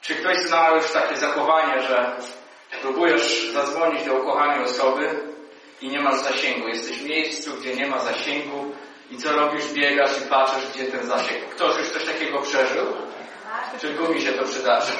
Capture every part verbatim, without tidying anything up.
Czy ktoś zna już takie zachowanie, że próbujesz zadzwonić do ukochanej osoby i nie masz zasięgu? Jesteś w miejscu, gdzie nie ma zasięgu i co robisz? Biegasz i patrzysz, gdzie ten zasięg. Ktoś już coś takiego przeżył? Czy tylko mi się to przydarzy?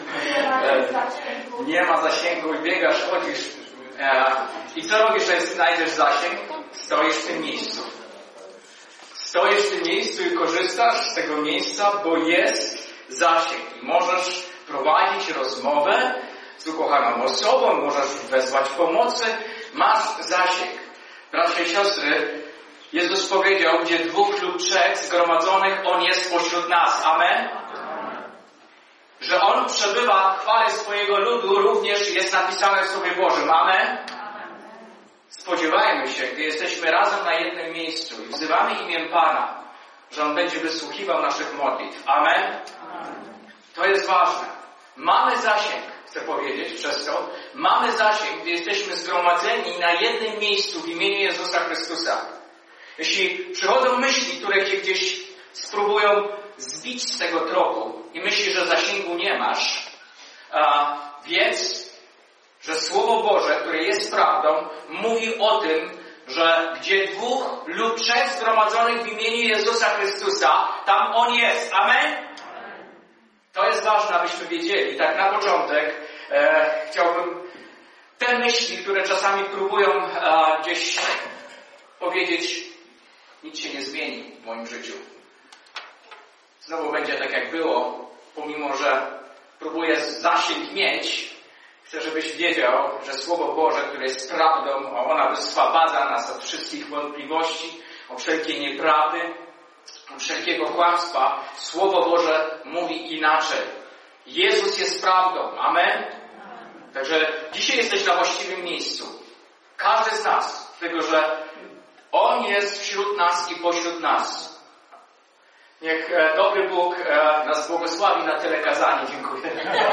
Nie ma zasięgu i biegasz, chodzisz. I co robisz, że znajdziesz zasięg? Stoisz w tym miejscu. Stoisz w tym miejscu i korzystasz z tego miejsca, bo jest zasięg. I możesz prowadzić rozmowę z ukochaną osobą, możesz wezwać pomocy, masz zasięg. Bracia i siostry, Jezus powiedział, gdzie dwóch lub trzech zgromadzonych, On jest pośród nas. Amen? Że On przebywa w chwale swojego ludu, również jest napisane w Słowie Bożym. Amen? Spodziewajmy się, gdy jesteśmy razem na jednym miejscu i wzywamy imię Pana, że On będzie wysłuchiwał naszych modlitw. Amen? To jest ważne. Mamy zasięg, chcę powiedzieć przez to. Mamy zasięg, gdy jesteśmy zgromadzeni na jednym miejscu w imieniu Jezusa Chrystusa. Jeśli przychodzą myśli, które cię gdzieś spróbują zbić z tego tropu i myślisz, że zasięgu nie masz, a, wiedz, że Słowo Boże, które jest prawdą, mówi o tym, że gdzie dwóch lub trzech zgromadzonych w imieniu Jezusa Chrystusa, tam On jest. Amen? To jest ważne, abyśmy wiedzieli. Tak na początek e, chciałbym te myśli, które czasami próbują e, gdzieś powiedzieć, nic się nie zmieni w moim życiu. Znowu będzie tak jak było, pomimo że próbuję zasięg mieć, chcę, żebyś wiedział, że Słowo Boże, które jest prawdą, a ona wyswobadza nas od wszystkich wątpliwości, od wszelkiej nieprawdy, od wszelkiego kłamstwa. Słowo Boże mówi inaczej. Jezus jest prawdą. Amen? Także dzisiaj jesteś na właściwym miejscu. Każdy z nas. Tylko, że On jest wśród nas i pośród nas. Niech e, dobry Bóg e, nas błogosławi na tyle kazanie. Dziękuję.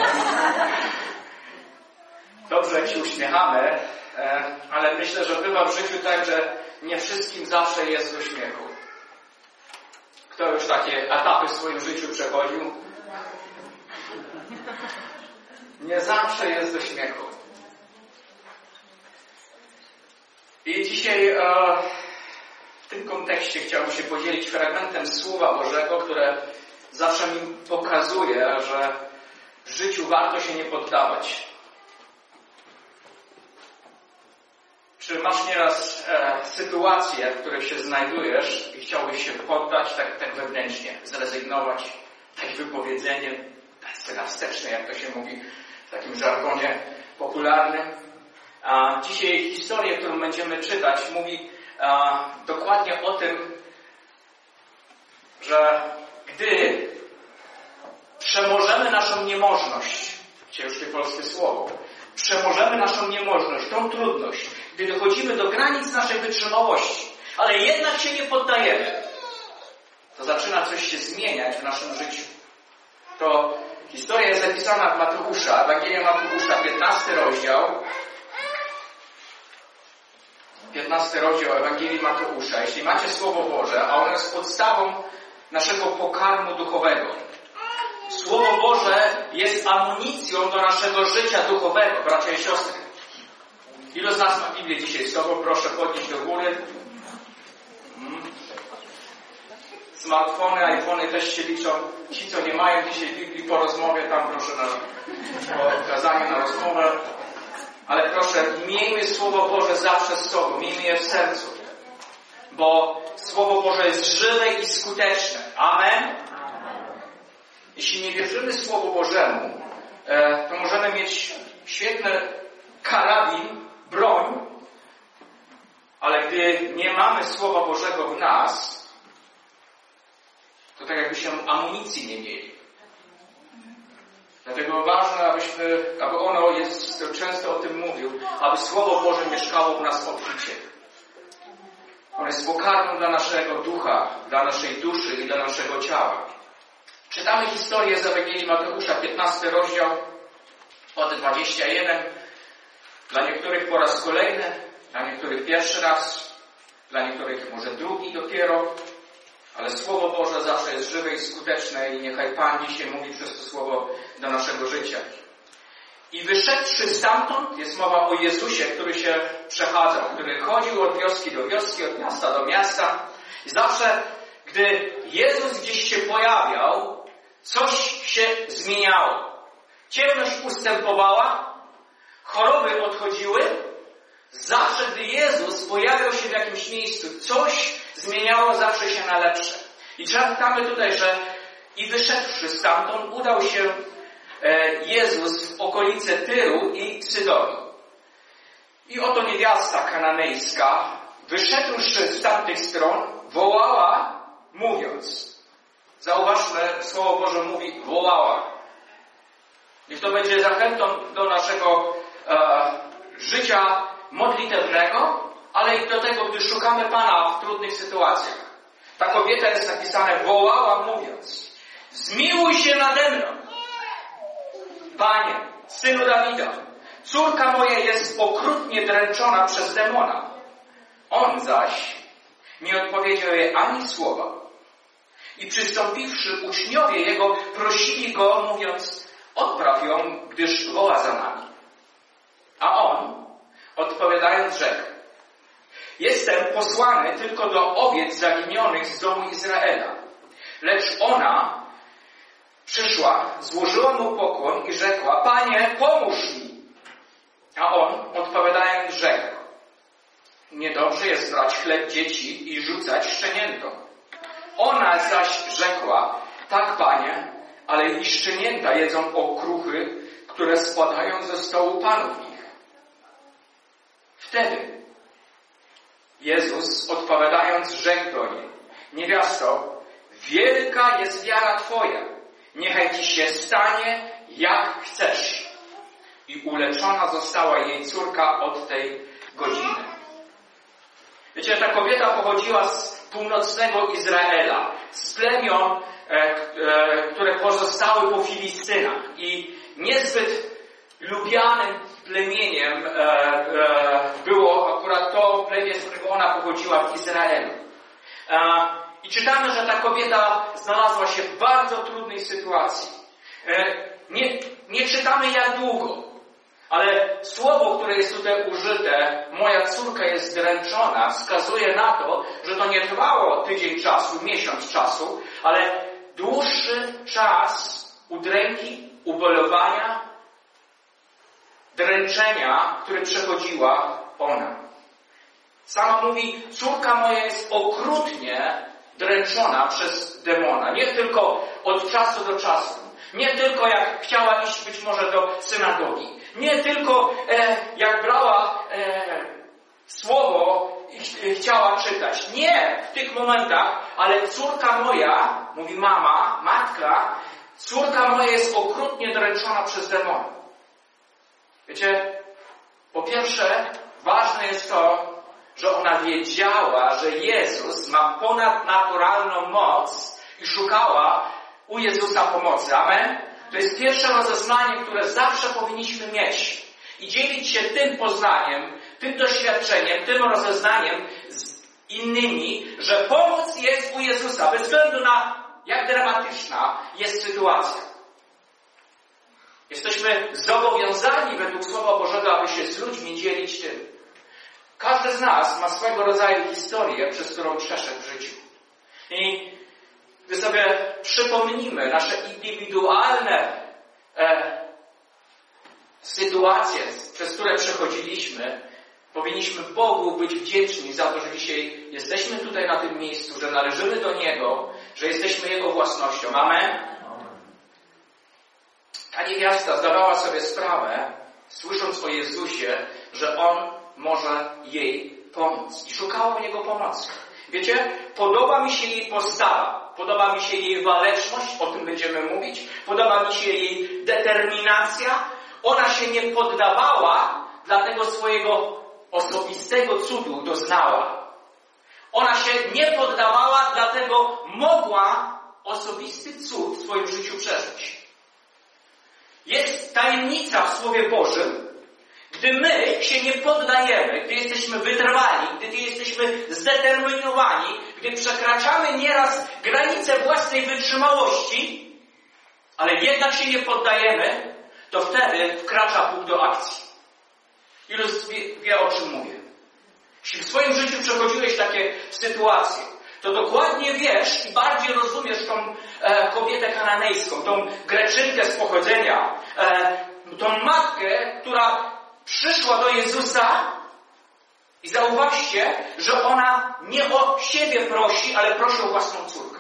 Dobrze, jak się uśmiechamy, e, ale myślę, że bywa w życiu tak, że nie wszystkim zawsze jest do śmiechu. Kto już takie etapy w swoim życiu przechodził? Nie zawsze jest do śmiechu. I dzisiaj e, w tym kontekście chciałbym się podzielić fragmentem Słowa Bożego, które zawsze mi pokazuje, że w życiu warto się nie poddawać. Czy masz nieraz e, sytuacje, w których się znajdujesz i chciałbyś się poddać tak, tak wewnętrznie, zrezygnować, dać wypowiedzenie bezelastycznie, jak to się mówi w takim żargonie popularnym? A dzisiaj historia, którą będziemy czytać, mówi a, dokładnie o tym, że gdy przemożemy naszą niemożność, ciężkie polskie słowo, przemożemy naszą niemożność, tą trudność, gdy dochodzimy do granic naszej wytrzymałości, ale jednak się nie poddajemy, to zaczyna coś się zmieniać w naszym życiu. To historia jest zapisana w Mateusza, Ewangelia Mateusza, piętnasty rozdział, piętnasty rozdział Ewangelii Mateusza. Jeśli macie Słowo Boże, a ono jest podstawą naszego pokarmu duchowego. Słowo Boże jest amunicją do naszego życia duchowego, bracia i siostry. Ilu z nas ma Biblię dzisiaj z sobą? Proszę podnieść do góry. Hmm. Smartfony, iPhony też się liczą. Ci, co nie mają dzisiaj Biblii, po rozmowie, tam proszę na po kazaniu, na rozmowę. Ale proszę, miejmy Słowo Boże zawsze z sobą, miejmy je w sercu. Bo Słowo Boże jest żywe i skuteczne. Amen? Jeśli nie wierzymy Słowu Bożemu, to możemy mieć świetny karabin, broń, ale gdy nie mamy Słowa Bożego w nas, to tak jakbyśmy amunicji nie mieli. Dlatego ważne, abyśmy, aby ono jest, często o tym mówił, aby Słowo Boże mieszkało w nas obficie. Ono jest pokarmem dla naszego ducha, dla naszej duszy i dla naszego ciała. Czytamy historię z Ewangelii Mateusza, piętnasty rozdział, od dwudziestego pierwszego. Dla niektórych po raz kolejny, dla niektórych pierwszy raz, dla niektórych może drugi dopiero. Ale Słowo Boże zawsze jest żywe i skuteczne i niechaj Pan dzisiaj mówi przez to Słowo do naszego życia. polecieli. I wyszedłszy stamtąd, jest mowa o Jezusie, który się przechadzał, który chodził od wioski do wioski, od miasta do miasta. I zawsze, gdy Jezus gdzieś się pojawiał, coś się zmieniało. Ciemność ustępowała, choroby odchodziły. Zawsze, gdy Jezus pojawiał się w jakimś miejscu, coś zmieniało zawsze się na lepsze. I czytamy tutaj, że i wyszedłszy stamtąd, udał się Jezus w okolice Tyru i Sydonii. I oto niewiasta kananejska, wyszedłszy z tamtych stron, wołała, mówiąc. Zauważmy, Słowo Boże mówi wołała. Niech to będzie zachętą do naszego e, życia modlitewnego, ale i do tego, gdy szukamy Pana w trudnych sytuacjach. Ta kobieta, jest napisane, wołała, mówiąc. Zmiłuj się nade mną, Panie, Synu Dawida. Córka moja jest okrutnie dręczona przez demona. On zaś nie odpowiedział jej ani słowa. I przystąpiwszy, uczniowie jego prosili go, mówiąc, odpraw ją, gdyż woła za nami. A on, odpowiadając, rzekł, jestem posłany tylko do owiec zaginionych z domu Izraela. Lecz ona przyszła, złożyła mu pokłon i rzekła, Panie, pomóż mi. A on, odpowiadając, rzekł, niedobrze jest brać chleb dzieci i rzucać szczeniętom. Ona zaś rzekła, tak, Panie, ale i szczenięta jedzą okruchy, które spadają ze stołu panów ich. Wtedy Jezus, odpowiadając, rzekł do niej, niewiasto, wielka jest wiara Twoja, niechaj Ci się stanie, jak chcesz. I uleczona została jej córka od tej godziny. Wiecie, ta kobieta pochodziła z północnego Izraela, z plemion, e, e, które pozostały po Filistynach. I niezbyt lubianym plemieniem e, e, było akurat to plemię, z którego ona pochodziła w Izraelu. E, I czytamy, że ta kobieta znalazła się w bardzo trudnej sytuacji. E, nie, nie czytamy jak długo, ale słowo, które jest tutaj użyte, moja córka jest dręczona, wskazuje na to, że to nie trwało tydzień czasu, miesiąc czasu, ale dłuższy czas udręki, ubolewania, dręczenia, który przechodziła ona. Sama mówi, córka moja jest okrutnie dręczona przez demona. Nie tylko od czasu do czasu. Nie tylko jak chciała iść być może do synagogi. Nie tylko e, jak brała e, słowo i ch chciała czytać. Nie w tych momentach, ale córka moja, mówi mama, matka, córka moja jest okrutnie dręczona przez demona. Wiecie, po pierwsze, ważne jest to, że ona wiedziała, że Jezus ma ponadnaturalną moc i szukała u Jezusa pomocy. Amen? To jest pierwsze rozeznanie, które zawsze powinniśmy mieć. I dzielić się tym poznaniem, tym doświadczeniem, tym rozeznaniem z innymi, że pomoc jest u Jezusa, bez względu na jak dramatyczna jest sytuacja. Jesteśmy zobowiązani według Słowa Bożego, aby się z ludźmi dzielić tym. Każdy z nas ma swego rodzaju historię, przez którą przeszedł w życiu. I gdy sobie przypomnimy nasze indywidualne e, sytuacje, przez które przechodziliśmy, powinniśmy Bogu być wdzięczni za to, że dzisiaj jesteśmy tutaj na tym miejscu, że należymy do Niego, że jesteśmy Jego własnością. Amen? Ta niewiasta zdawała sobie sprawę, słysząc o Jezusie, że On może jej pomóc. I szukała u Niego pomocy. Wiecie, podoba mi się jej postawa, podoba mi się jej waleczność, o tym będziemy mówić, podoba mi się jej determinacja. Ona się nie poddawała, dlatego swojego osobistego cudu doznała. Ona się nie poddawała, dlatego mogła osobisty cud w swoim życiu przeżyć. Jest tajemnica w Słowie Bożym, gdy my się nie poddajemy, gdy jesteśmy wytrwali, gdy jesteśmy zdeterminowani, gdy przekraczamy nieraz granice własnej wytrzymałości, ale jednak się nie poddajemy, to wtedy wkracza Bóg do akcji. Ilu wie, wie o czym mówię? Jeśli w swoim życiu przechodziłeś takie sytuacje, to dokładnie wiesz i bardziej rozumiesz tą e, kobietę kananejską, tą Greczynkę z pochodzenia, e, tą matkę, która przyszła do Jezusa i zauważcie, że ona nie o siebie prosi, ale prosi o własną córkę.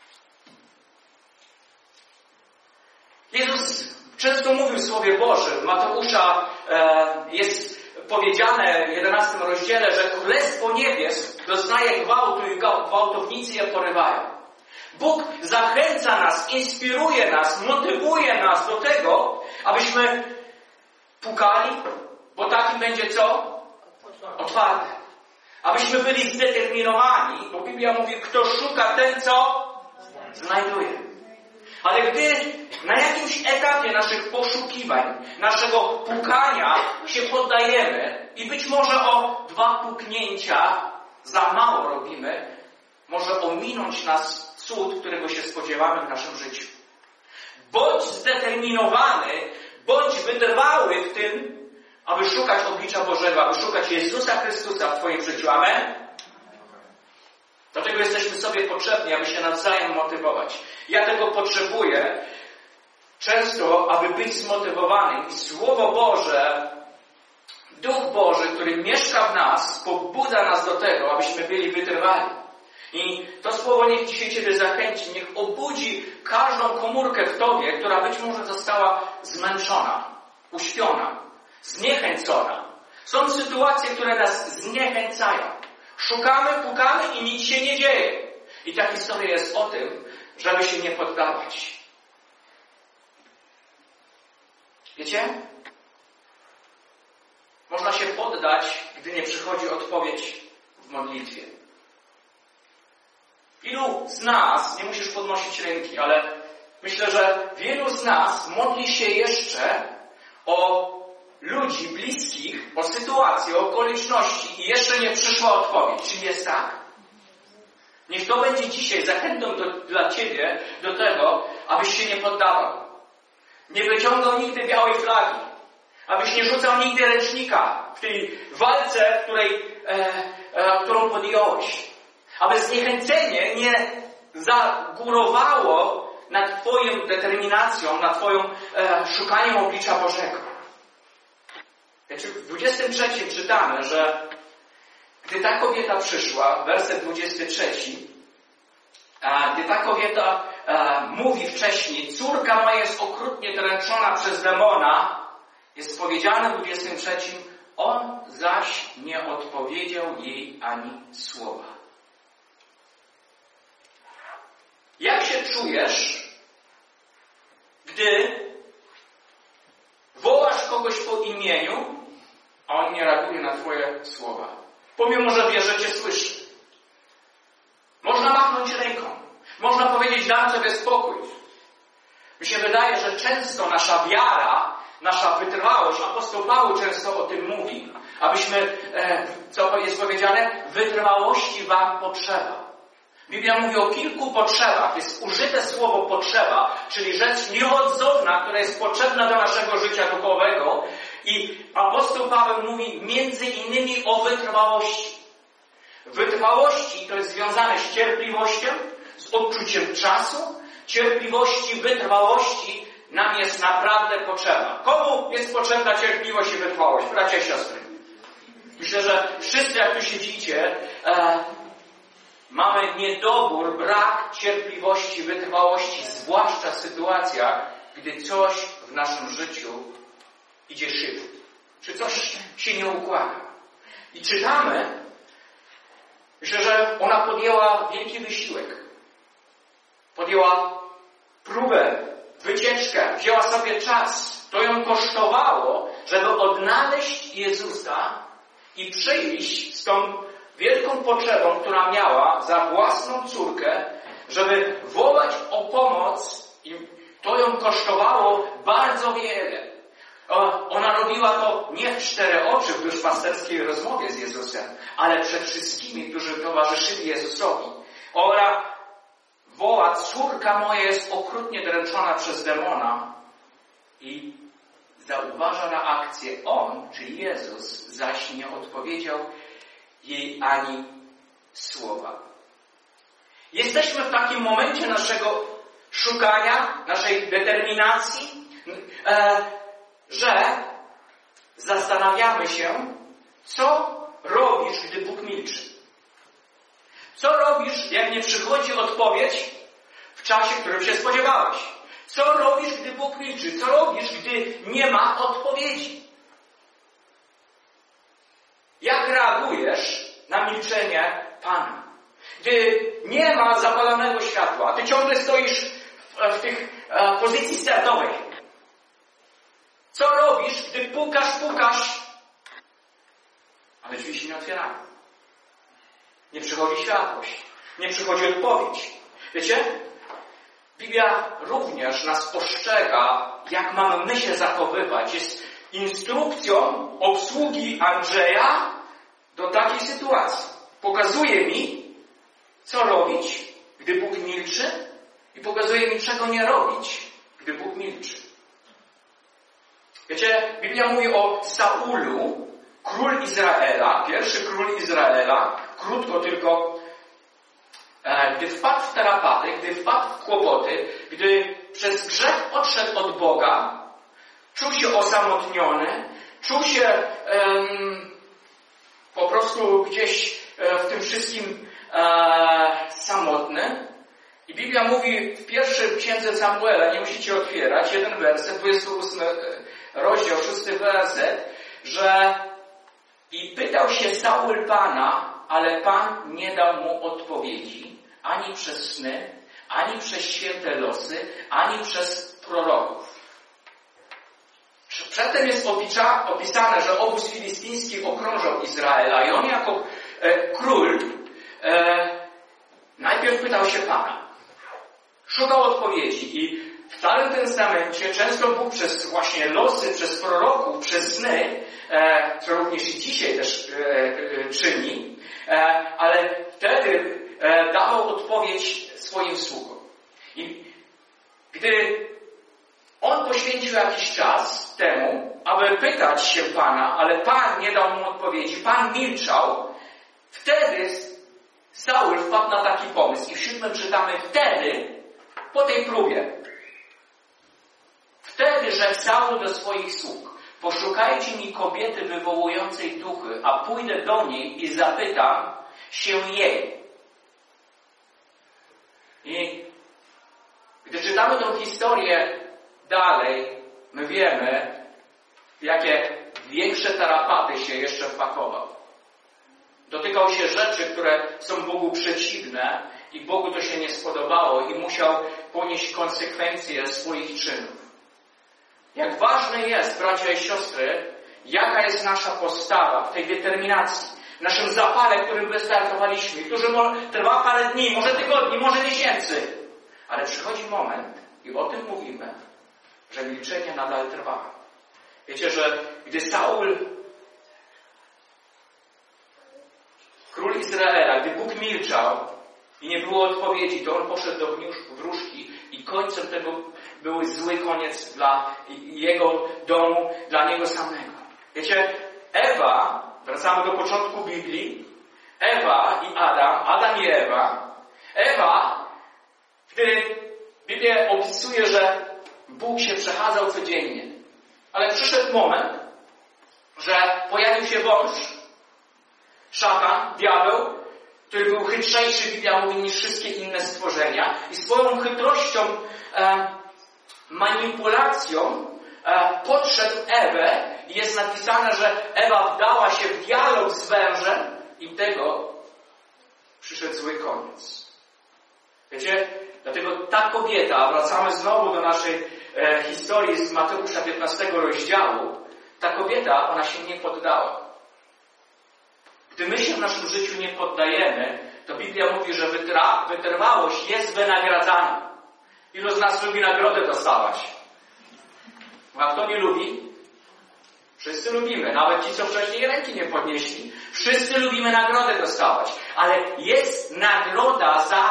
Jezus często mówił w Słowie Bożym, Mateusza e, jest powiedziane w jedenastym rozdziale, że Królestwo Niebies doznaje gwałtu i gwałtownicy je porywają. Bóg zachęca nas, inspiruje nas, motywuje nas do tego, abyśmy pukali, bo taki będzie co? Otwarty. Abyśmy byli zdeterminowani, bo Biblia mówi, kto szuka, ten co? Znajduje. Ale gdy na jakimś etapie naszych poszukiwań, naszego pukania się poddajemy i być może o dwa puknięcia za mało robimy, może ominąć nas cud, którego się spodziewamy w naszym życiu. Bądź zdeterminowany, bądź wytrwały w tym, aby szukać oblicza Bożego, aby szukać Jezusa Chrystusa w Twoim życiu. Amen? Dlatego jesteśmy sobie potrzebni, aby się nawzajem motywować. Ja tego potrzebuję często, aby być zmotywowanym. I Słowo Boże, Duch Boży, który mieszka w nas, pobudza nas do tego, abyśmy byli wytrwali. I to Słowo niech dzisiaj Ciebie zachęci, niech obudzi każdą komórkę w Tobie, która być może została zmęczona, uśpiona, zniechęcona. Są sytuacje, które nas zniechęcają. Szukamy, pukamy i nic się nie dzieje. I ta historia jest o tym, żeby się nie poddawać. Wiecie? Można się poddać, gdy nie przychodzi odpowiedź w modlitwie. Ilu z nas, nie musisz podnosić ręki, ale myślę, że wielu z nas modli się jeszcze o ludzi bliskich, o sytuacje, o okoliczności i jeszcze nie przyszła odpowiedź. Czy jest tak? Niech to będzie dzisiaj zachętą do, dla Ciebie do tego, abyś się nie poddawał. Nie wyciągał nigdy białej flagi. Abyś nie rzucał nigdy ręcznika w tej walce, której, e, e, którą podjąłeś. Aby zniechęcenie nie zagórowało nad Twoją determinacją, nad Twoją e, szukaniem oblicza Bożego. W dwudziestym trzecim czytamy, że gdy ta kobieta przyszła, werset dwudziesty trzeci, a gdy ta kobieta a, mówi wcześniej, córka moja jest okrutnie dręczona przez demona, jest powiedziane w dwudziestym trzecim, on zaś nie odpowiedział jej ani słowa. Jak się czujesz, gdy wołasz kogoś po imieniu, a on nie reaguje na Twoje słowa? Pomimo, że wie, że Cię słyszy. Można machnąć ręką. Można powiedzieć, dam Sobie spokój. Mi się wydaje, że często nasza wiara, nasza wytrwałość, apostoł Paweł często o tym mówi, abyśmy, e, co jest powiedziane, wytrwałości Wam potrzeba. Biblia mówi o kilku potrzebach. Jest użyte słowo potrzeba, czyli rzecz nieodzowna, która jest potrzebna do naszego życia duchowego. I apostoł Paweł mówi między innymi o wytrwałości. Wytrwałości to jest związane z cierpliwością, z odczuciem czasu. Cierpliwości, wytrwałości nam jest naprawdę potrzebna. Komu jest potrzebna cierpliwość i wytrwałość? Bracia i siostry. Myślę, że wszyscy, jak tu siedzicie, e, mamy niedobór, brak cierpliwości, wytrwałości, zwłaszcza w sytuacjach, gdy coś w naszym życiu idzie szybko. Czy coś się nie układa. I czytamy, myślę, że ona podjęła wielki wysiłek. Podjęła próbę, wycieczkę, wzięła sobie czas. To ją kosztowało, żeby odnaleźć Jezusa i przyjść z tą wielką potrzebą, która miała za własną córkę, żeby wołać o pomoc, i to ją kosztowało bardzo wiele. Ona robiła to nie w cztery oczy w duszpasterskiej rozmowie z Jezusem, ale przed wszystkimi, którzy towarzyszyli Jezusowi. Ona woła, córka moja jest okrutnie dręczona przez demona i zauważa reakcję. On, czyli Jezus, zaś nie odpowiedział jej ani słowa. Jesteśmy w takim momencie naszego szukania, naszej determinacji, że zastanawiamy się, co robisz, gdy Bóg milczy. Co robisz, jak nie przychodzi odpowiedź w czasie, w którym się spodziewałeś? Co robisz, gdy Bóg milczy? Co robisz, gdy nie ma odpowiedzi? Jak reagujesz na milczenie Pana? Gdy nie ma zapalonego światła, a ty ciągle stoisz w, w tych e, pozycji startowej. Co robisz, gdy pukasz, pukasz, ale drzwi się nie otwierają? Nie przychodzi światłość, nie przychodzi odpowiedź. Wiecie? Biblia również nas ostrzega, jak mamy my się zachowywać. Jest instrukcją obsługi Andrzeja do takiej sytuacji. Pokazuje mi, co robić, gdy Bóg milczy, i pokazuje mi, czego nie robić, gdy Bóg milczy. Wiecie, Biblia mówi o Saulu, król Izraela, pierwszy król Izraela, krótko tylko, e, gdy wpadł w tarapaty, gdy wpadł w kłopoty, gdy przez grzech odszedł od Boga, czuł się osamotniony, czuł się em, po prostu gdzieś e, w tym wszystkim e, samotny. I Biblia mówi w pierwszej księdze Samuela, nie musicie otwierać, jeden werset, dwudziesty ósmy rozdział, szósty werset, że i pytał się Saul Pana, ale Pan nie dał mu odpowiedzi, ani przez sny, ani przez święte losy, ani przez proroków. Przedtem jest opisane, że obóz filistyński okrążał Izraela i on jako e, król e, najpierw pytał się Pana. Szukał odpowiedzi i w Starym Testamencie często Bóg przez właśnie losy, przez proroków, przez sny, e, co również i dzisiaj też e, e, czyni, e, ale wtedy e, dawał odpowiedź swoim sługom. I gdy on poświęcił jakiś czas temu, aby pytać się Pana, ale Pan nie dał mu odpowiedzi, Pan milczał, wtedy Saul wpadł na taki pomysł. I w siódmym czytamy wtedy, po tej próbie, wtedy rzekł Saul do swoich sług: poszukajcie mi kobiety wywołującej duchy, a pójdę do niej i zapytam się jej. I gdy czytamy tą historię dalej, my wiemy, w jakie większe tarapaty się jeszcze wpakował. Dotykał się rzeczy, które są Bogu przeciwne i Bogu to się nie spodobało i musiał ponieść konsekwencje swoich czynów. Jak ważne jest, bracia i siostry, jaka jest nasza postawa w tej determinacji, w naszym zapale, którym wystartowaliśmy, który trwa parę dni, może tygodni, może miesięcy. Ale przychodzi moment, i o tym mówimy, że milczenie nadal trwa. Wiecie, że gdy Saul, król Izraela, gdy Bóg milczał i nie było odpowiedzi, to on poszedł do wróżki i końcem tego był zły koniec dla jego domu, dla niego samego. Wiecie, Ewa, wracamy do początku Biblii, Ewa i Adam, Adam i Ewa, Ewa, gdy Biblia opisuje, że Bóg się przechadzał codziennie, ale przyszedł moment, że pojawił się wąż, szatan, diabeł, który był chytrzejszy, Biblia mówi, niż wszystkie inne stworzenia i swoją chytrością, e, manipulacją e, podszedł Ewę i jest napisane, że Ewa wdała się w dialog z wężem i tego przyszedł zły koniec. Wiecie, dlatego ta kobieta, wracamy znowu do naszej e, historii z Mateusza piętnastego rozdziału, ta kobieta, ona się nie poddała. Gdy my się w naszym życiu nie poddajemy, to Biblia mówi, że wytra, wytrwałość jest wynagradzana. Ilu z nas lubi nagrodę dostawać? A kto nie lubi? Wszyscy lubimy. Nawet ci, co wcześniej ręki nie podnieśli. Wszyscy lubimy nagrodę dostawać. Ale jest nagroda za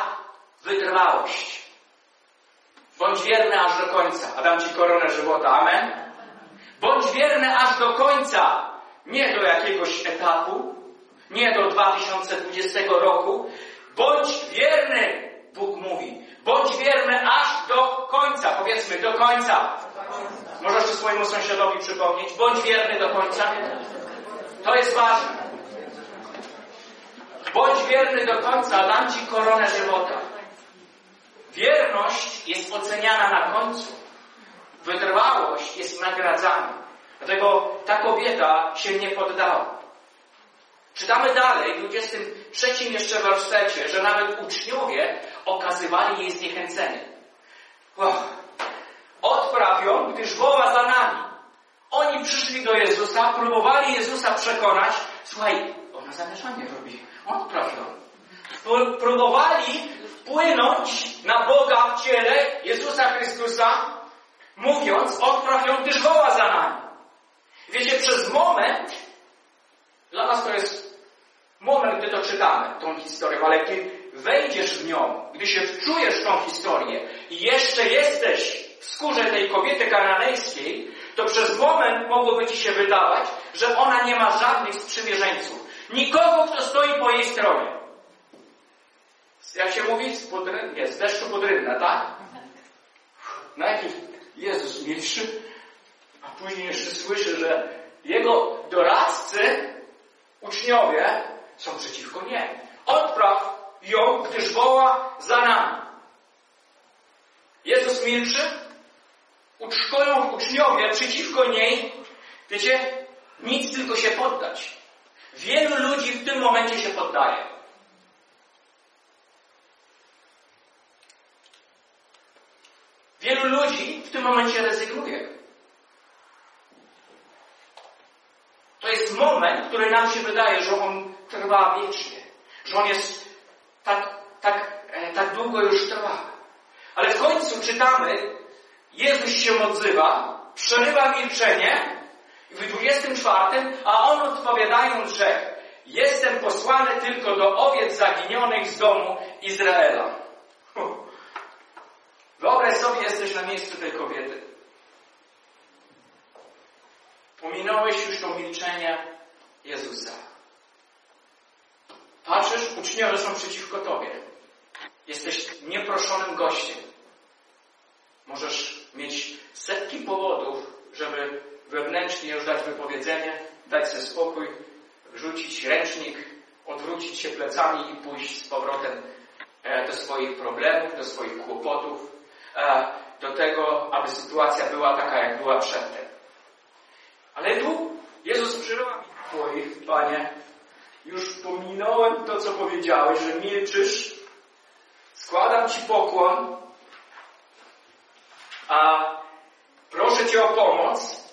wytrwałość. Bądź wierny aż do końca, a dam ci koronę żywota. Amen? Bądź wierny aż do końca. Nie do jakiegoś etapu, nie do dwa tysiące dwudziestego roku. Bądź wierny, Bóg mówi. Bądź wierny aż do końca. Powiedzmy, do końca. Możesz to swojemu sąsiadowi przypomnieć. Bądź wierny do końca. To jest ważne. Bądź wierny do końca, dam Ci koronę żywota. Wierność jest oceniana na końcu. Wytrwałość jest nagradzana. Dlatego ta kobieta się nie poddała. Czytamy dalej, w dwudziestym trzecim jeszcze wersecie, że nawet uczniowie okazywali jej zniechęcenie. Oh. Odpraw ją, gdyż woła za nami. Oni przyszli do Jezusa, próbowali Jezusa przekonać. Słuchaj, ona zamieszanie robi. Odpraw ją. Próbowali wpłynąć na Boga w ciele Jezusa Chrystusa, mówiąc, odpraw ją, gdyż woła za nami. Wiecie, przez moment, dla nas to jest moment, gdy to czytamy, tą historię, ale gdy wejdziesz w nią, gdy się wczujesz w tą historię i jeszcze jesteś w skórze tej kobiety kananejskiej, to przez moment mogłoby Ci się wydawać, że ona nie ma żadnych sprzymierzeńców. Nikogo, kto stoi po jej stronie. Jak się mówi? Z, podry... nie, z deszczu pod rynna, tak? Na jaki Jezus milczy, a później jeszcze słyszy, że jego doradcy, uczniowie, są przeciwko niej. Odpraw ją, gdyż woła za nami. Jezus milczy, uczkują uczniowie przeciwko niej. Wiecie, nic, tylko się poddać. Wielu ludzi w tym momencie się poddaje. Wielu ludzi w tym momencie rezygnuje. To jest moment, który nam się wydaje, że on trwa wiecznie. Że on jest tak, tak, tak długo już trwa. Ale w końcu czytamy, Jezus się odzywa, przerywa milczenie i w dwudziestym czwartym, a on odpowiadając, że jestem posłany tylko do owiec zaginionych z domu Izraela. Wyobraź sobie, jesteś na miejscu tej kobiety. Pominąłeś już to milczenie Jezusa. Patrzysz, uczniowie są przeciwko Tobie. Jesteś nieproszonym gościem. Możesz mieć setki powodów, żeby wewnętrznie już dać wypowiedzenie, dać sobie spokój, wrzucić ręcznik, odwrócić się plecami i pójść z powrotem do swoich problemów, do swoich kłopotów, do tego, aby sytuacja była taka, jak była przedtem. Ale tu Jezus przyrywa mi Twoich, Panie, już pominąłem to, co powiedziałeś, że milczysz, składam Ci pokłon, a proszę Cię o pomoc.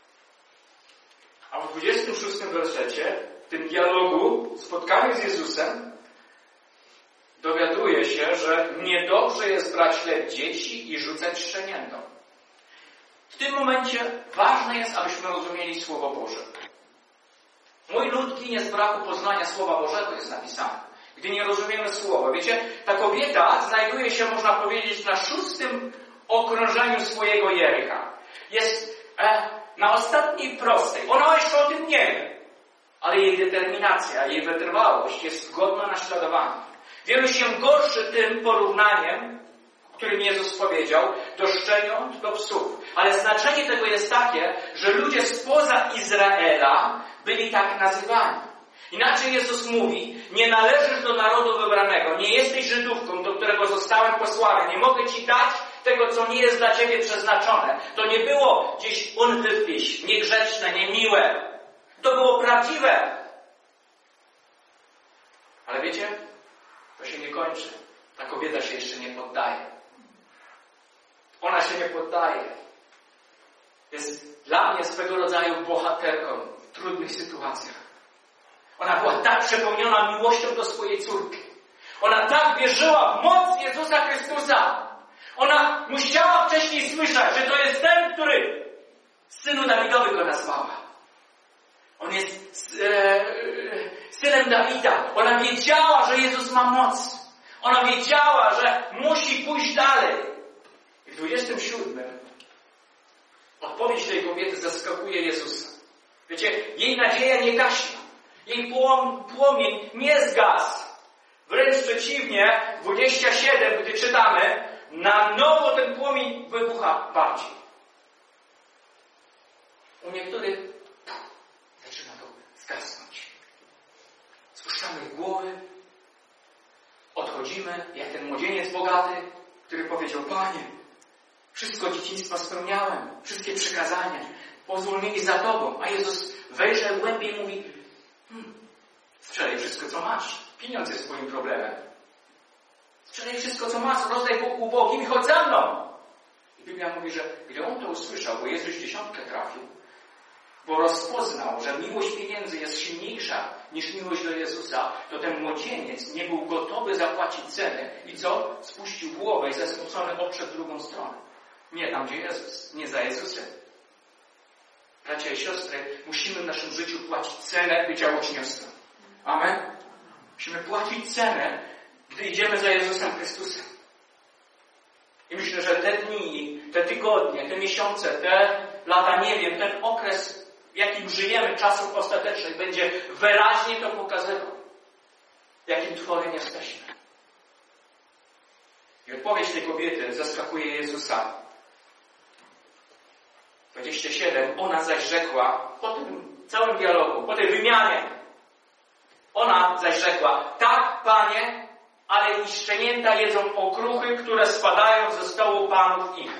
A w dwudziestym szóstym wersecie, w tym dialogu, spotkaniu z Jezusem, dowiaduje się, że niedobrze jest brać chleb dzieci i rzucać szczeniętom. W tym momencie ważne jest, abyśmy rozumieli Słowo Boże. Mój lud ginie z braku poznania Słowa Bożego, jest napisane. Gdy nie rozumiemy Słowa. Wiecie, ta kobieta znajduje się, można powiedzieć, na szóstym okrążeniu swojego Jericha. Jest e, na ostatniej prostej. Ona jeszcze o tym nie wie. Ale jej determinacja, jej wytrwałość jest godna naśladowania. Wielu się gorszy tym porównaniem, o którym Jezus powiedział, do szczeniąt, do psów. Ale znaczenie tego jest takie, że ludzie spoza Izraela byli tak nazywani. Inaczej Jezus mówi, nie należysz do narodu wybranego, nie jesteś Żydówką, do którego zostałem posłany, nie mogę Ci dać tego, co nie jest dla Ciebie przeznaczone. To nie było gdzieś unwyflich, niegrzeczne, niemiłe. To było prawdziwe. Ale wiecie, to się nie kończy. Ta kobieta się jeszcze nie poddaje. Ona się nie poddaje. Jest dla mnie swego rodzaju bohaterką w trudnych sytuacjach. Ona była tak przepełniona miłością do swojej córki. Ona tak wierzyła w moc Jezusa Chrystusa. Ona musiała wcześniej słyszeć, że to jest ten, który synu Dawidowy go nazwała. On jest e, synem Dawida. Ona wiedziała, że Jezus ma moc. Ona wiedziała, że musi pójść dalej. I w dwudziestym siódmym Odpowiedź tej kobiety zaskakuje Jezusa. Wiecie, jej nadzieja nie gaśnie. Jej płom, płomień nie zgasł. Wręcz przeciwnie, dwadzieścia siedem, gdy czytamy, na nowo ten płomień wybucha bardziej. U niektórych zaczyna to zgasnąć. Spuszczamy głowy, odchodzimy, jak ten młodzieniec bogaty, który powiedział: Panie, wszystko dzieciństwa spełniałem, wszystkie przykazania, pozwól mi za Tobą. A Jezus wejrzał głębiej i mówi: hmm, sprzedaj wszystko, co masz. Pieniądz jest Twoim problemem. Sprzedaj wszystko, co masz, rozdaj ubogim i chodź za mną. I Biblia mówi, że gdy on to usłyszał, bo Jezus dziesiątkę trafił, bo rozpoznał, że miłość pieniędzy jest silniejsza niż miłość do Jezusa, to ten młodzieniec nie był gotowy zapłacić ceny i co? Spuścił głowę i zasmucony odszedł w drugą stronę. Nie tam, gdzie Jezus, nie za Jezusem. Bracia i siostry, musimy w naszym życiu płacić cenę bycia uczniostwem. Amen? Musimy płacić cenę, gdy idziemy za Jezusem Chrystusem. I myślę, że te dni, te tygodnie, te miesiące, te lata, nie wiem, ten okres, w jakim żyjemy, czasów ostatecznych, będzie wyraźnie to pokazywał, jakim tworem jesteśmy. I odpowiedź tej kobiety zaskakuje Jezusa. dwadzieścia siedem. Ona zaś rzekła, po tym całym dialogu, po tej wymianie, ona zaś rzekła: tak, Panie, ale i szczenięta jedzą okruchy, które spadają ze stołu panów ich.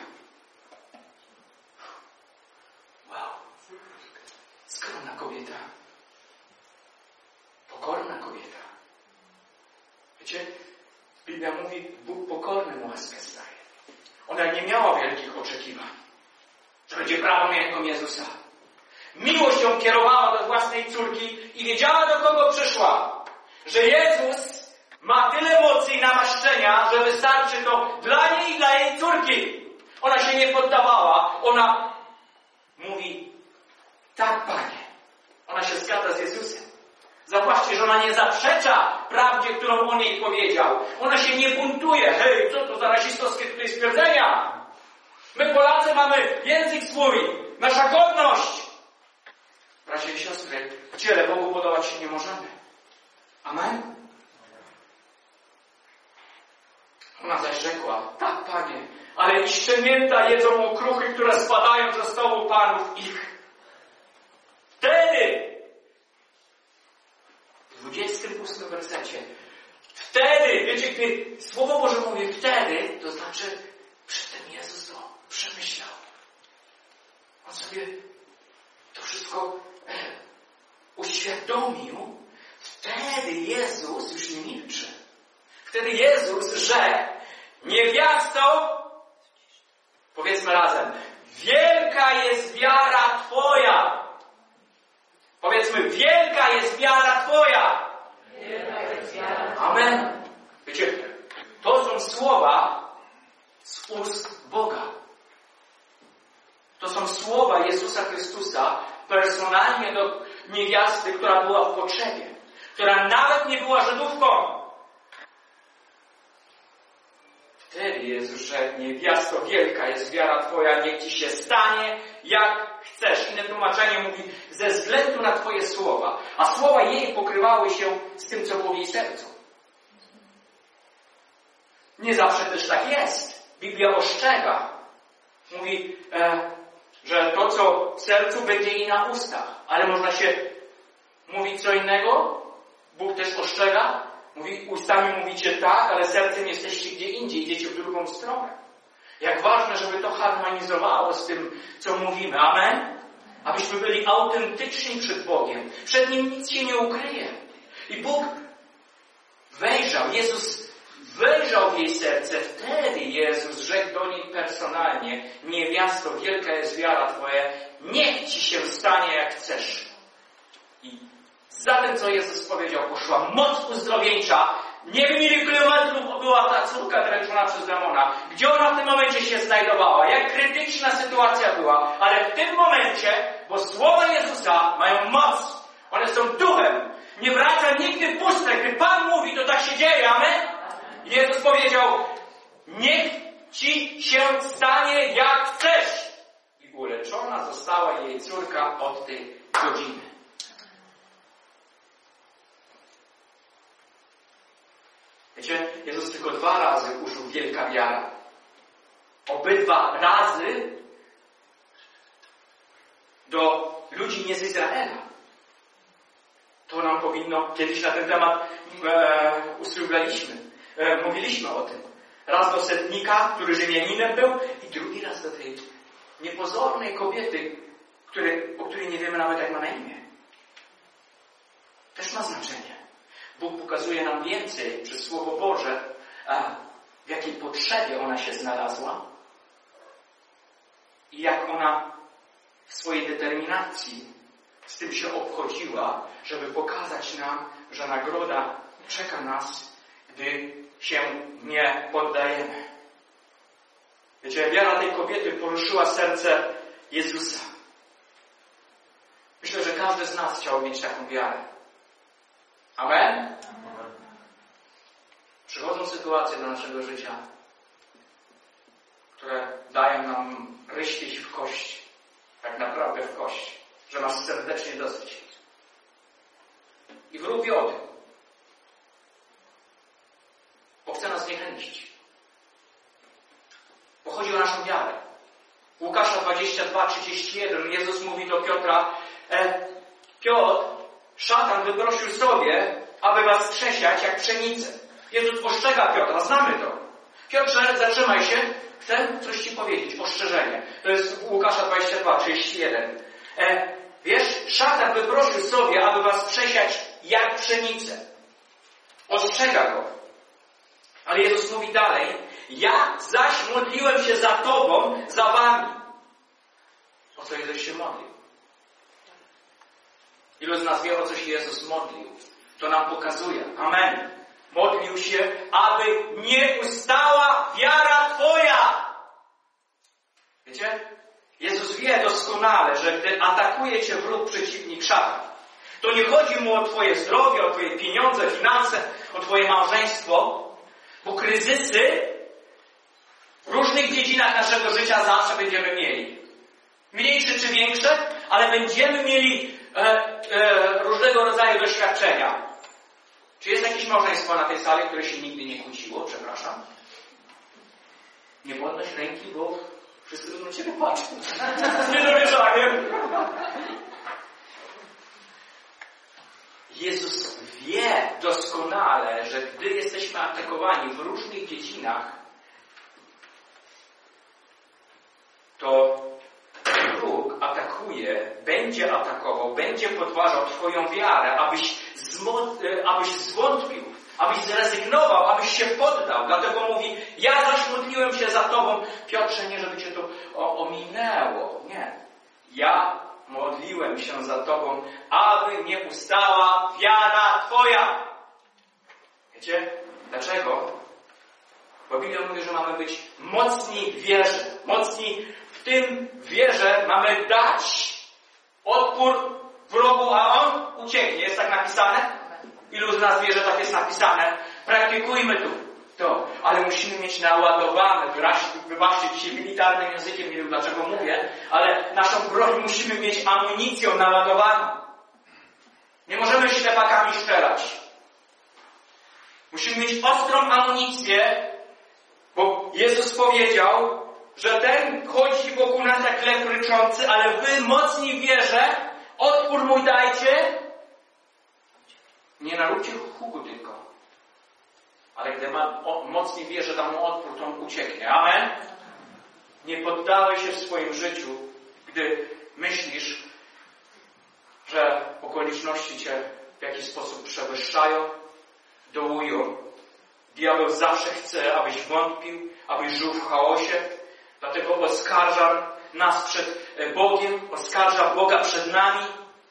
Wow. Skromna kobieta. Pokorna kobieta. Wiecie, Biblia mówi, Bóg pokornym łaskę zdaje. Ona nie miała wielkich oczekiwań, że będzie prawomierną Jezusa. Miłość ją kierowała do własnej córki i wiedziała, do kogo przyszła. Że Jezus ma tyle mocy i namaszczenia, że wystarczy to dla niej i dla jej córki. Ona się nie poddawała. Ona mówi: tak, Panie. Ona się zgadza z Jezusem. Zauważcie, że ona nie zaprzecza prawdzie, którą On jej powiedział. Ona się nie buntuje. Hej, co to za rasistowskie tutaj stwierdzenia? My Polacy mamy język swój, nasza godność. Bracia i siostry, w ciele Bogu podobać się nie możemy. Amen? Ona zaś rzekła: tak, Panie, ale i szczenięta jedzą okruchy, które spadają ze stołu panów ich. Wtedy, w dwudziestym ósmym wersecie, wtedy, wiecie, gdy Słowo Boże mówi wtedy, to znaczy przy tym Jezus to przemyślał. On sobie to wszystko e, uświadomił. Wtedy Jezus już nie milczy. Wtedy Jezus rzekł: niewiasto, powiedzmy razem, wielka jest wiara Twoja. Powiedzmy, wielka jest wiara Twoja. Wielka jest wiara. Amen. Wiecie, to są słowa z ust Boga. To są słowa Jezusa Chrystusa personalnie do niewiasty, która była w potrzebie, która nawet nie była Żydówką. Wtedy Jezus rzekł: niewiasto, wielka jest wiara Twoja, niech Ci się stanie, jak chcesz. Inne tłumaczenie mówi: ze względu na Twoje słowa. A słowa jej pokrywały się z tym, co było w jej sercu. Nie zawsze też tak jest. Biblia ostrzega. Mówi, e, że to, co w sercu, będzie i na ustach. Ale można się mówić co innego. Bóg też ostrzega. Mówi, ustami mówicie tak, ale sercem jesteście gdzie indziej, idziecie w drugą stronę. Jak ważne, żeby to harmonizowało z tym, co mówimy. Amen? Abyśmy byli autentyczni przed Bogiem. Przed Nim nic się nie ukryje. I Bóg wejrzał, Jezus wejrzał w jej serce. Wtedy Jezus rzekł do niej personalnie: niewiasto, wielka jest wiara Twoja, niech Ci się stanie, jak chcesz. I za tym, co Jezus powiedział, poszła moc uzdrowieńcza. Nie wiem, ile kilometrów była ta córka dręczona przez demona. Gdzie ona w tym momencie się znajdowała? Jak krytyczna sytuacja była. Ale w tym momencie, bo słowa Jezusa mają moc. One są duchem. Nie wraca nigdy puste. Gdy Pan mówi, to tak się dzieje. Amen? Jezus powiedział: niech Ci się stanie, jak chcesz. I uleczona została jej córka od tej godziny. Wiecie, Jezus tylko dwa razy użył wielka wiara. Obydwa razy do ludzi nie z Izraela. To nam powinno, kiedyś na ten temat e, ustrugaliśmy, e, mówiliśmy o tym. Raz do setnika, który Rzymianinem był, i drugi raz do tej niepozornej kobiety, który, o której nie wiemy nawet jak ma na imię. Też ma znaczenie. Bóg pokazuje nam więcej przez Słowo Boże, a w jakiej potrzebie ona się znalazła i jak ona w swojej determinacji z tym się obchodziła, żeby pokazać nam, że nagroda czeka nas, gdy się nie poddajemy. Wiecie, wiara tej kobiety poruszyła serce Jezusa. Myślę, że każdy z nas chciał mieć taką wiarę. Amen? Przychodzą sytuacje do naszego życia, które dają nam ryślić w kość, tak naprawdę w kość, że nas serdecznie dosyć. I wróg wie o tym, bo chce nas zniechęcić. Bo chodzi o naszą wiarę. Łukasza dwadzieścia dwa, trzydzieści jeden, Jezus mówi do Piotra, e, Piotr, szatan wyprosił sobie, aby was skrzesiać jak pszenicę. Jezus ostrzega Piotra, znamy to. Piotrze, zatrzymaj się, chcę coś ci powiedzieć, ostrzeżenie. To jest Łukasza dwadzieścia dwa, trzydzieści jeden. E, wiesz, szatan wyprosił sobie, aby was przesiać jak pszenicę. Ostrzega go. Ale Jezus mówi dalej, ja zaś modliłem się za tobą, za wami. O co Jezus się modlił? Ilu z nas wie, o co się Jezus modlił? To nam pokazuje. Amen. Modlił się, aby nie ustała wiara twoja. Wiecie? Jezus wie doskonale, że gdy atakuje cię wróg, przeciwnik, szatan, to nie chodzi mu o twoje zdrowie, o twoje pieniądze, finanse, o twoje małżeństwo, bo kryzysy w różnych dziedzinach naszego życia zawsze będziemy mieli. Mniejsze czy większe, ale będziemy mieli e, e, różnego rodzaju doświadczenia. Czy jest jakieś małżeństwo na tej sali, które się nigdy nie kłóciło? Przepraszam. Nie podnoś ręki, bo wszyscy będą ciebie patrzeć. Nie dowierzaniem. Jezus wie doskonale, że gdy jesteśmy atakowani w różnych dziedzinach, to wróg atakuje, będzie atakował, będzie podważał twoją wiarę, abyś, zmo- abyś zwątpił, abyś zrezygnował, abyś się poddał. Dlatego mówi, ja zaś modliłem się za tobą, Piotrze, nie żeby cię to ominęło. Nie. Ja modliłem się za tobą, aby nie ustała wiara twoja. Wiecie? Dlaczego? Bo Biblia mówi, że mamy być mocni w wierze. Mocni w tym wierze mamy dać odpór wrogu, a on ucieknie. Jest tak napisane? Ilu z nas wie, że tak jest napisane? Praktykujmy tu to. Ale musimy mieć naładowane, wybaczcie dzisiaj militarnym językiem, nie wiem dlaczego mówię, ale naszą broń musimy mieć amunicją naładowaną. Nie możemy ślepakami strzelać. Musimy mieć ostrą amunicję, bo Jezus powiedział, że ten chodzi wokół nas jak lew ryczący, ale wy mocni w wierze, odpór mój dajcie. Nie naróbcie huku tylko. Ale gdy ma mocni w wierze, dam mu odpór, to on ucieknie. Amen? Nie poddawaj się w swoim życiu, gdy myślisz, że okoliczności cię w jakiś sposób przewyższają, dołują. Diabeł zawsze chce, abyś wątpił, abyś żył w chaosie. Dlatego oskarża nas przed Bogiem, oskarża Boga przed nami.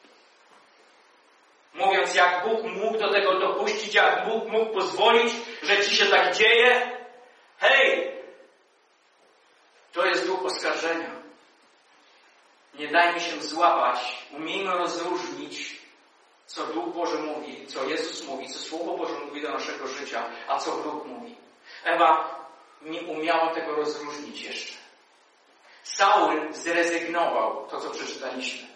Mówiąc, jak Bóg mógł do tego dopuścić, jak Bóg mógł pozwolić, że ci się tak dzieje. Hej! To jest duch oskarżenia. Nie dajmy się złapać. Umiejmy rozróżnić, co Duch Boży mówi, co Jezus mówi, co Słowo Boże mówi do naszego życia, a co wróg mówi. Ewa nie umiała tego rozróżnić jeszcze. Saul zrezygnował, to co przeczytaliśmy.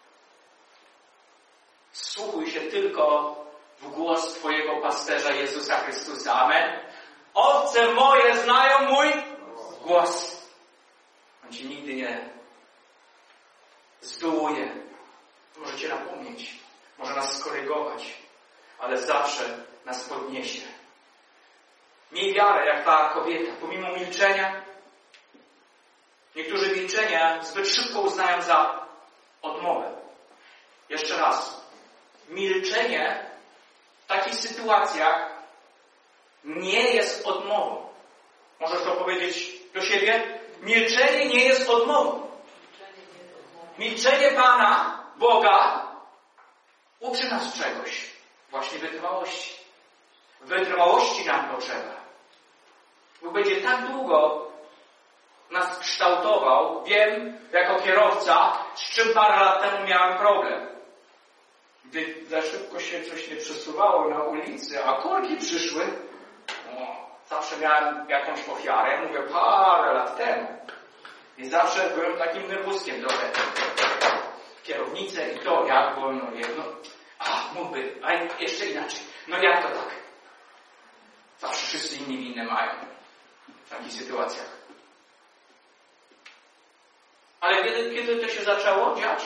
Wsłuchuj się tylko w głos Twojego pasterza Jezusa Chrystusa. Amen. Owce moje znają mój głos. On Ci nigdy nie zdołuje. Może Cię napomnieć. Może nas skorygować. Ale zawsze nas podniesie. Miej wiarę jak ta kobieta. Pomimo milczenia. Niektórzy milczenie zbyt szybko uznają za odmowę. Jeszcze raz. Milczenie w takich sytuacjach nie jest odmową. Możesz to powiedzieć do siebie? Milczenie nie jest odmową. Milczenie Pana, Boga, uczy nas czegoś. Właśnie wytrwałości. Wytrwałości nam potrzeba. Bo będzie tak długo nas kształtował. Wiem, jako kierowca, z czym parę lat temu miałem problem. Gdy za szybko się coś nie przesuwało na ulicy, a korki przyszły, no, zawsze miałem jakąś ofiarę, mówię, parę lat temu. I zawsze byłem takim nerwuskiem trochę. Kierownicę i to, jak wolno jedno. A, mógłby, a jeszcze inaczej. No jak to tak? Zawsze wszyscy inni winne mają w takich sytuacjach. Ale kiedy, kiedy to się zaczęło dziać?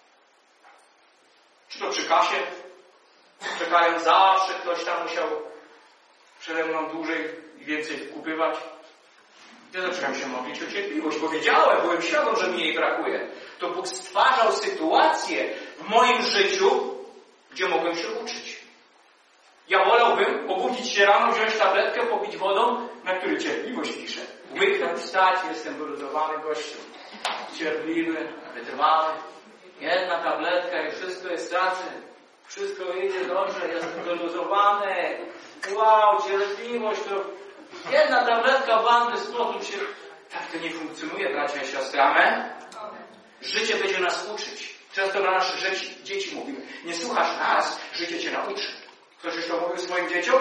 Czy to przy kasie? Czekając zawsze ktoś tam musiał przede mną dłużej i więcej wkupywać. Ja zacząłem się modlić o cierpliwość, bo wiedziałem, byłem świadom, że mi jej brakuje. To Bóg stwarzał sytuację w moim życiu, gdzie mogłem się uczyć. Ja wolałbym obudzić się rano, wziąć tabletkę, popić wodą, na której cierpliwość pisze. Łyknąć, wstać, jestem wyluzowany gościu. Cierpliwy, wytrwały. Jedna tabletka i wszystko jest stracy. Wszystko idzie dobrze, jestem wyluzowany. Wow, cierpliwość to... Jedna tabletka bandy z plotu się... Tak to nie funkcjonuje, bracia i siostry. Amen? Życie będzie nas uczyć. Często dla naszych dzieci, dzieci mówimy, nie słuchasz nas, życie cię nauczy. Ktoś już to mówił swoim dzieciom?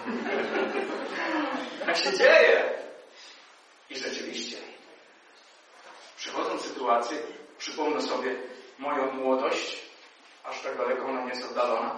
Tak się dzieje. I rzeczywiście, przychodzą sytuacje, przypomnę sobie moją młodość, aż tak daleko ona nie jest oddalona.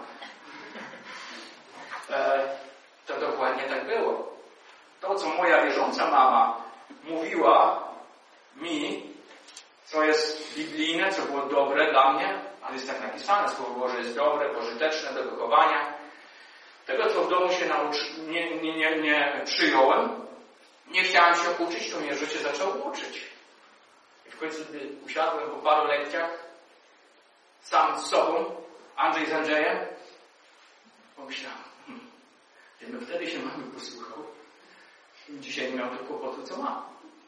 E, to dokładnie tak było. To, co moja wierząca mama mówiła mi, co jest biblijne, co było dobre dla mnie, ale jest tak napisane, Słowo Boże jest dobre, pożyteczne do wychowania. Tego, co w domu się nauczy, nie, nie, nie, nie przyjąłem, nie chciałem się uczyć, to mnie życie zaczęło uczyć. I w końcu, gdy usiadłem po paru lekcjach, sam z sobą, Andrzej z Andrzejem, pomyślałem, hmm, gdybym wtedy się mamy posłuchał, dzisiaj nie miał tych kłopotu, co mam.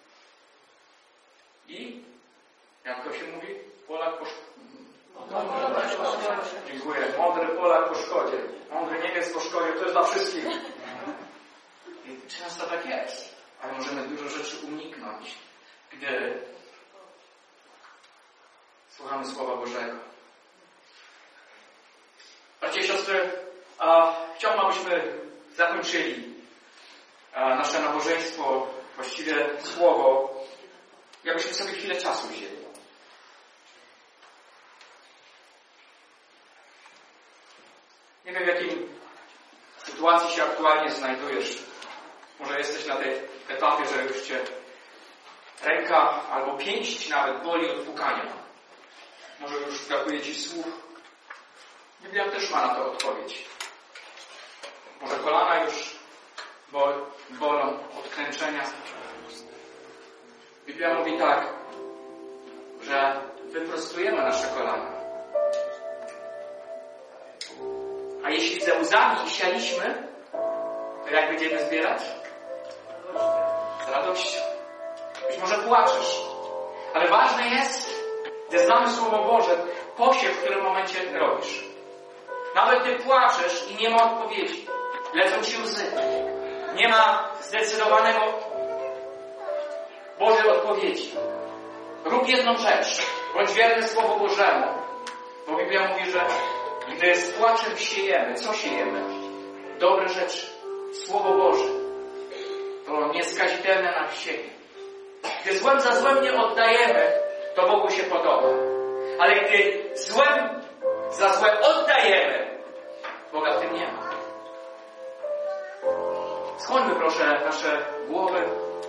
I, jak to się mówi, Polak po szkodzie. Dziękuję. Mądry Polak po szkodzie. Mądry Niemiec po szkodzie. To jest dla wszystkich. I często tak jest. Ale możemy dużo rzeczy uniknąć, gdy słuchamy Słowa Bożego. Bracia i siostry, a, chciałbym, abyśmy zakończyli a, nasze nabożeństwo, właściwie Słowo, jakbyśmy sobie chwilę czasu wzięli. Nie wiem, w jakiej sytuacji się aktualnie znajdujesz. Może jesteś na tej etapie, że już cię ręka albo pięść nawet boli od pukania. Może już brakuje ci słów. Biblia też ma na to odpowiedź. Może kolana już bolą od kręczenia. Biblia mówi tak, że wyprostujemy nasze kolana. A jeśli ze łzami sialiśmy, to jak będziemy zbierać? Z radością. Być może płaczesz. Ale ważne jest, gdy znamy Słowo Boże, posiew, w którym momencie robisz. Nawet gdy płaczesz i nie ma odpowiedzi, lecą ci łzy. Nie ma zdecydowanego Bożej odpowiedzi. Rób jedną rzecz. Bądź wierny Słowu Bożemu. Bo Biblia mówi, że gdy z płaczem siejemy, co siejemy? Dobre rzeczy. Słowo Boże. To nieskazitelne na siebie. Gdy złem za złem nie oddajemy, to Bogu się podoba. Ale gdy złem za złe oddajemy, Boga w tym nie ma. Skłońmy proszę nasze głowy.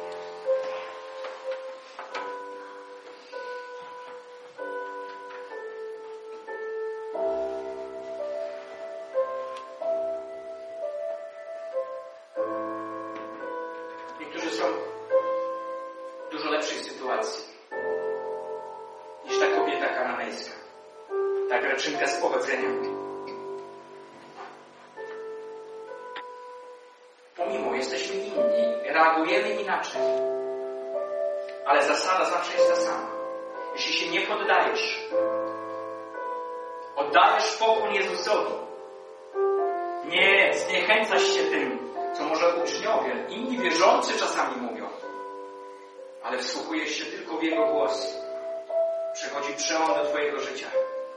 Niektórzy są w dużo lepszej sytuacji niż ta kobieta kananejska, ta Greczynka z pochodzenia. Pomimo, jesteśmy inni, reagujemy inaczej, ale zasada zawsze jest ta sama. Jeśli się nie poddajesz, oddajesz pokłon Jezusowi, nie zniechęcasz się tym, co może uczniowie, inni wierzący czasami mówią, ale wsłuchujesz się tylko w Jego głos. Przychodzi przełom do Twojego życia.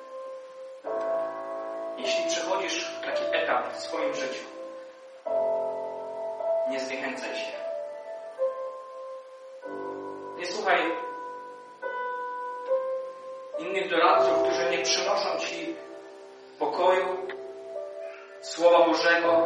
Jeśli przechodzisz taki etap w swoim życiu, nie zniechęcaj się. Nie słuchaj innych doradców, którzy nie przynoszą Ci pokoju, Słowa Bożego,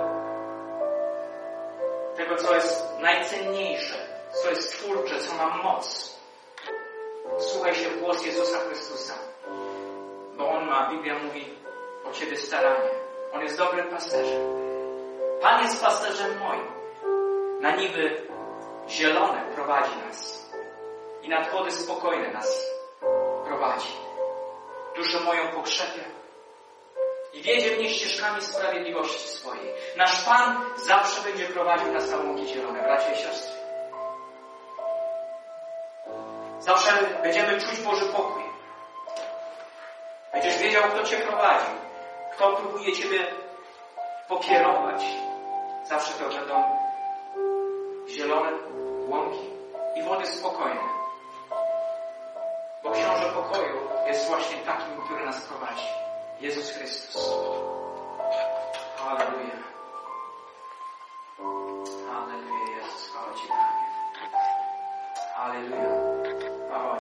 tego, co jest najcenniejsze, co jest twórcze, co ma moc. Słuchaj się w głos Jezusa Chrystusa, bo On ma, Biblia mówi o Ciebie staranie. On jest dobrym pasterzem. Pan jest pasterzem moim. Na niby zielone prowadzi nas i nad wody spokojne nas prowadzi. Duszę moją pokrzepia i wiedzie mnie ścieżkami sprawiedliwości swojej. Nasz Pan zawsze będzie prowadził nas na łąki zielone, bracia i siostry. Zawsze będziemy czuć Boży pokój. Będziesz wiedział, kto Cię prowadzi, kto próbuje Ciebie pokierować. Zawsze to będą zielone łąki i wody spokojne. Bo Książę Pokoju jest właśnie takim, który nas prowadzi. Jezus Chrystus. Halleluja.